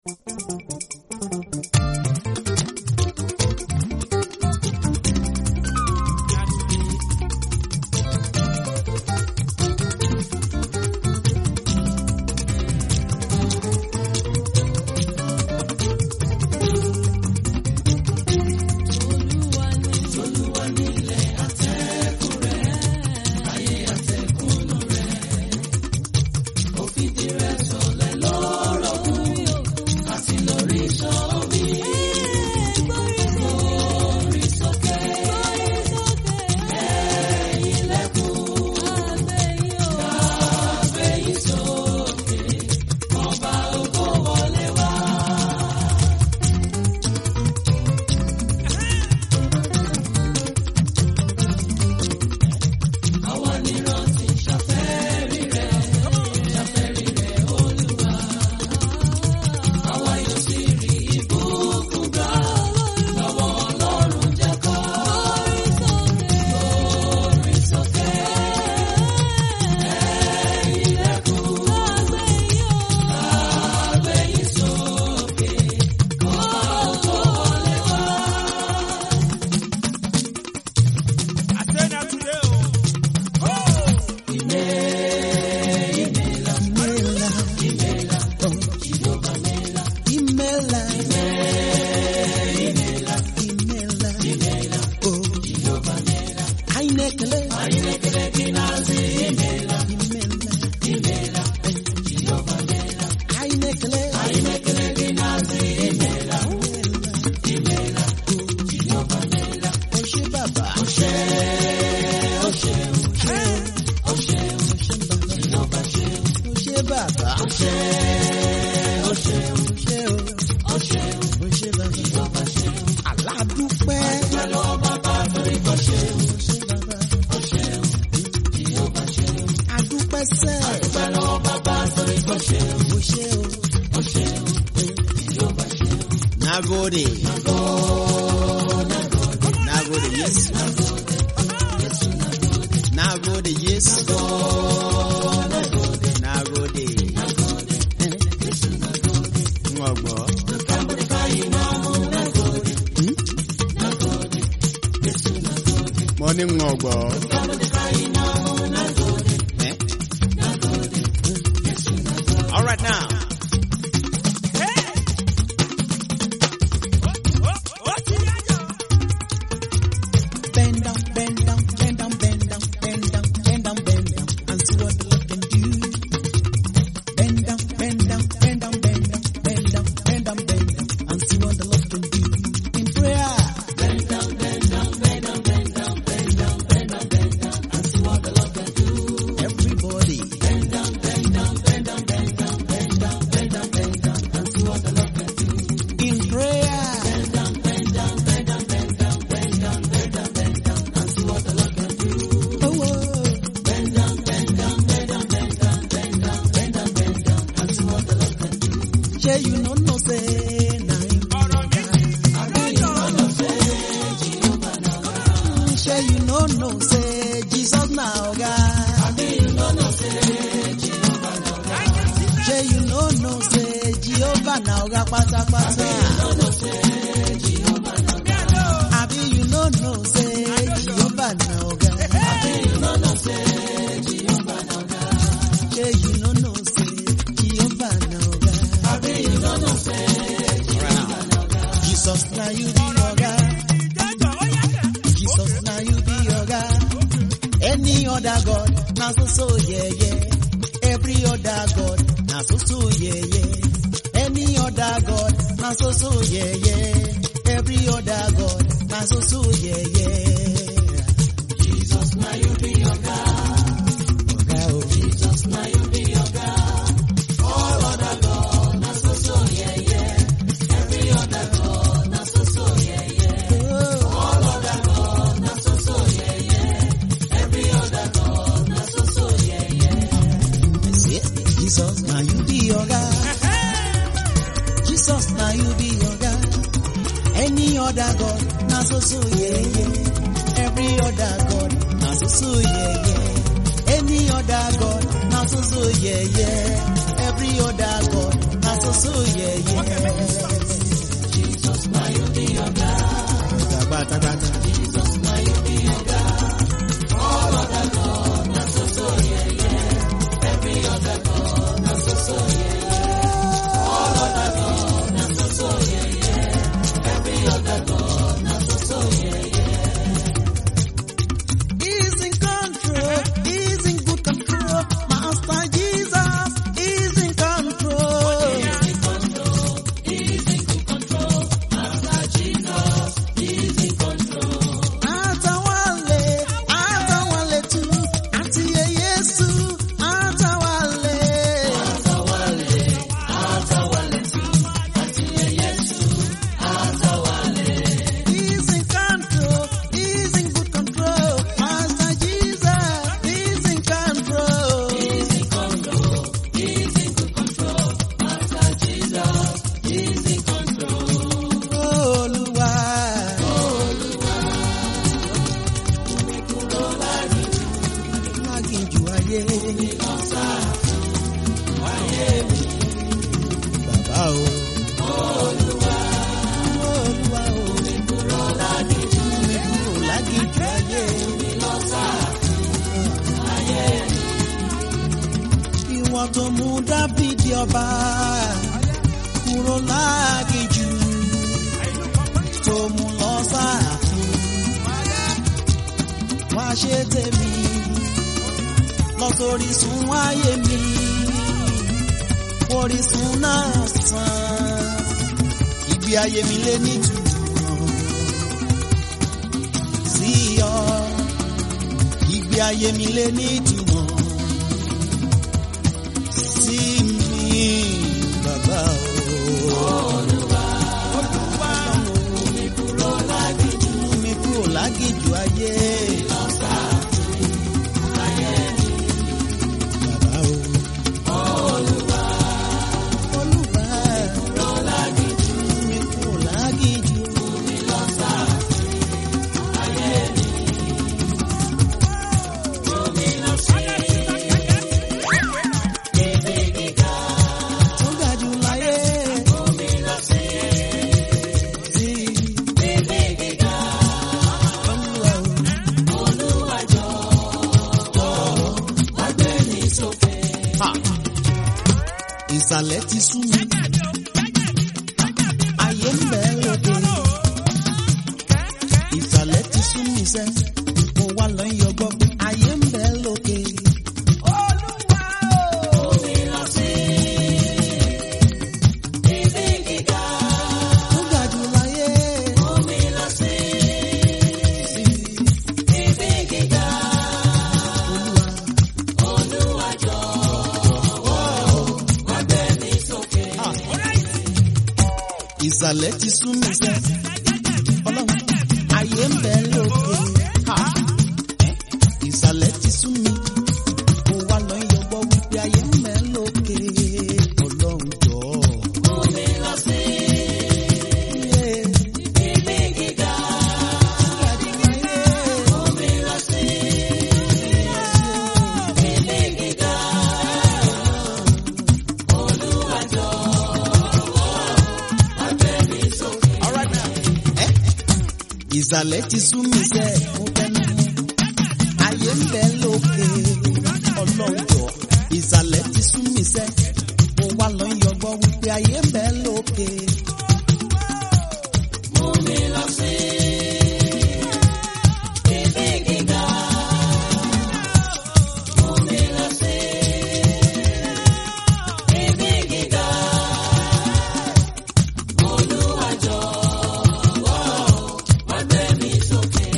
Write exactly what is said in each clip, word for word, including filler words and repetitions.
Nagode. Nagode, yes. Nagode, yes. Nagode. Ngogbo. Morning ngogbo. All right now. Any other God, not so so yeah yeah. every other God, na so so yeah yeah. Jesus na you be your God. Bata bata. Jesus na you be your God. All other God, na so so yeah yeah. Every other God, na so so yeah yeah. All other God, na so so yeah yeah. Every other God, na so so yeah yeah. He's in control. He's in good control. Master Jesus is in control. He's in control. He's in good control. Master Jesus is in control. Atawale, atawale tu, atiye Yesu, atawale. Atawale, atawale tu, atiye Yesu, atawale. He's in control. He's in good control. Master Jesus is in control. He's in control. He's in good control. Master Jesus is in control. Olúwa. Láginjù ayé. Bàbá o. Olúwa. Olúwa o. Mi kúrò láginjù. Mi kúrò láginjù ayé. Ìwọ tó mú Dáfídì ọba kúrò láginjù. Tó mú lọ sáàfin. Wá ṣe tèmi lọ sórí sun ayé mi. Orísun náà sàn. Ìgbé ayé mi lé nítumọ̀ sí ọ. Ìgbé ayé mi lé nítumọ̀ sí mi, bàbá o. Olúwa, Olúwa, mi kúrò láginjù, mi kúrò láginjù ayé. Bàbá o. Olúwa, Olúwa, mi kúrò láginjù, mi lọ sáàfin ayé mi. Omi lọ sí ibi gíga tó ga jù láyé. Omi lọ sí ibi gíga. Olúwa o. Olúwa jọ̀ọ́ wá gbé mi sókè. Ìsàlẹ̀ ti sú mi. Ayé ń bẹ lókè. Ìsàlẹ̀ ti sú mi sẹ́. Mo wá lọ yọgbọ́ pé ayé ń bẹ lókè. Olúwa o. Omi lọ sí ibi gíga tó ga jù láyé. Omi lọ sí ibi gíga. Olúwa, Olúwa jọ̀wọ́ wá gbé mi sókè. Ìsàlẹ̀ ti sú mi sẹ́. Ọlọ́run, ayé ń bẹ lókè. Ìsàlẹ̀ ti sú mi. Mo wá lọ yọgbọ́ wípé ayé ń bẹ lókè. Ọlọ́run jọ̀ọ́. Omi lọ sí ibi gíga tó ga jù láyé. Omi lọ sí ibi gíga. Olúwa jọ̀wọ́ wá gbé mi sókè. All right now. Eh? Ìsàlẹ̀ ti sú mi sẹ́, mo tẹnu mọ́. Ayé ń bẹ lókè. Ọlọ́run jọ̀ọ́. Ìsàlẹ̀ ti sú mi sẹ́. Mo wá lọ yọgbọ́ wípé ayé ń bẹ lókè. Omi lọ sí ibi gíga. Omi lọ sí ibi gíga. Olúwa jọ̀wọ́ wá gbé mi sókè.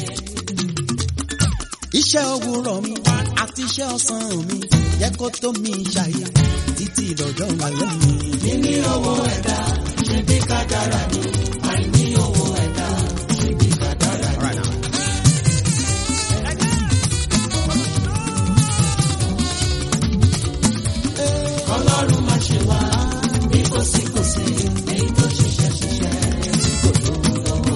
Iṣẹ́ òwúrọ̀ mi àti iṣẹ́ ọ̀sán mi jẹ́ kó tó mi ṣàyè títí dọ̀jọ́ alẹ́ mi. Níní owó ẹ̀dá ṣe bí kádàrá ni, àìní owó ẹ̀dá ṣe bí kádàrá ni. Ọlọ́run má ṣe wá bí kò sí kò sí, èyí tó ṣiṣẹ́ ṣiṣẹ́ kò lówó lọ́wọ́.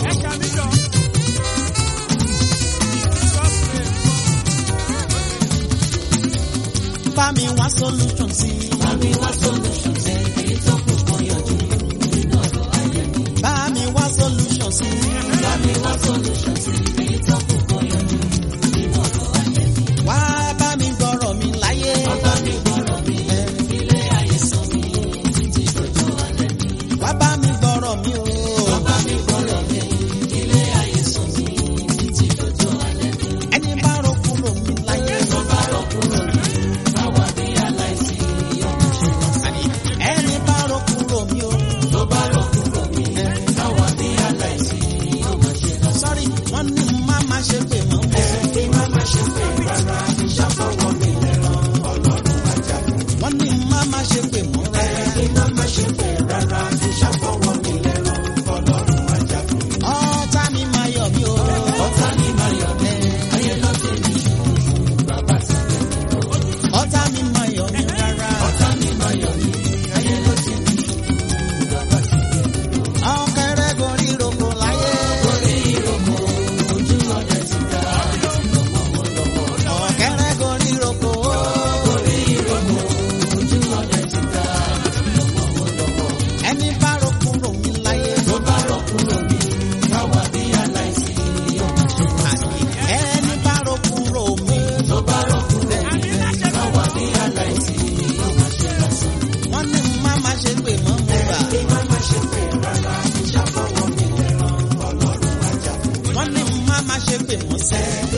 Bá mi wá solution sí i. mi wá solution sí èyí tó kù kó yanjú nínú ọ̀rọ̀ ayé mi. Bá mi wá solution sí. Bá mi wá solution sí èyí tó kù kó yanjú nínú ọ̀rọ̀ ayé mi. Wá bá mi gbọ́rọ̀ mi láyé. Wá bá mi gbọ́rọ̀ mi ilé ayé sọ mi títí dojú alẹ́ mi. Wá bá mi gbọ́rọ̀ mi o. Wá bá mi gbọ́rọ̀ mi ilé ayé sọ mi títí dojú alẹ́ mi. Ẹni bá rò kúrò mi láyé. Tó bá rò kúrò mi báwa bí aláìsí ọmọ ṣe lọ sí. Ẹni bá rò kúrò mi o. Tó bá rò kúrò mi báwa bí aláìsí ọmọ ṣe lọ sí. Sọ́rí wọ́n ní má má ṣe pè mọ́. Kí má má ṣe pè rárá ìṣàfọwọ́ mi lẹ́rọ ọlọ́run ajá. Wọ́n ní má má ṣe pè mọ́. Kí má má ṣe pè rárá ìṣàfọwọ́ mi lẹ́rọ ọlọ́run ajá. Ọ̀tá mi máa yọ̀ mí o. Ọ̀tá mi máa yọ̀ mí. Ayé ló ti ní bàbá ti gbé mi lọ. Ọ̀tá mi máa yọ̀ mí rárá. Ọ̀tá mi máa yọ̀ mí. Ayé ló ti ní bàbá ti gbé mi lọ. Ọ̀kẹ́rẹ́ gorí roko láyé. Gorí roko ojú ọdẹ ti dá. Ọ̀kẹ́rẹ́ gorí roko. Gorí roko ojú ọdẹ ti dá. Ẹni bá ro kúrò mi láyé. Tó bá ro kúrò mi káwa bí aláìsí ọmọ ṣe lọ sí. Ẹni bá ro kúrò mi. Tó bá ro kúrò mi káwa bí aláìsí ọmọ ṣe lọ sí. Wọ́n ní má má ṣe pè mọ́ mo gbà. Kí má má ṣe pè rárá ìṣàfọwọ́ mi lẹ́rọ ọlọ́run ajá. Wọ́n ní má má ṣe pè mọ́ sẹ́.